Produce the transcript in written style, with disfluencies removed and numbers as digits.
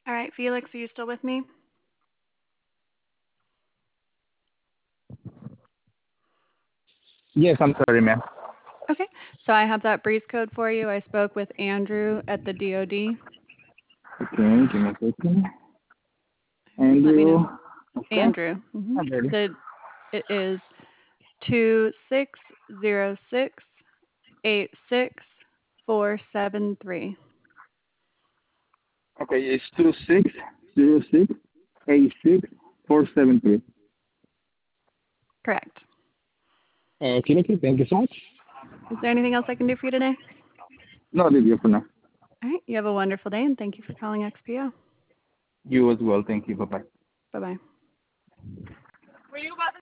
All right, Felix, are you still with me? Yes, I'm sorry, ma'am. Okay, so I have that breeze code for you. I spoke with Andrew at the DOD. Okay, give me a second. Let me Andrew. know. Okay, Andrew. I'm ready. It is 26068647 Okay, it's 26068647 Correct. Okay, okay, thank you so much. Is there anything else I can do for you today? No, that's it for now. All right, you have a wonderful day, and thank you for calling XPO. You as well. Thank you. Bye bye. Bye bye.